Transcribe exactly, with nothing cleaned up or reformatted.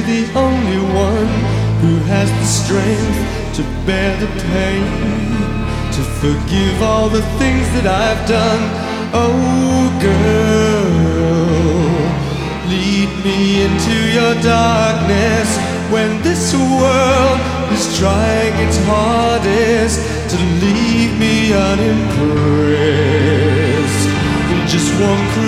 the only one who has the strength to bear the pain, to forgive all the things that I've done. Oh girl, lead me into your darkness when this world is trying its hardest to leave me unimpressed. In just one cruel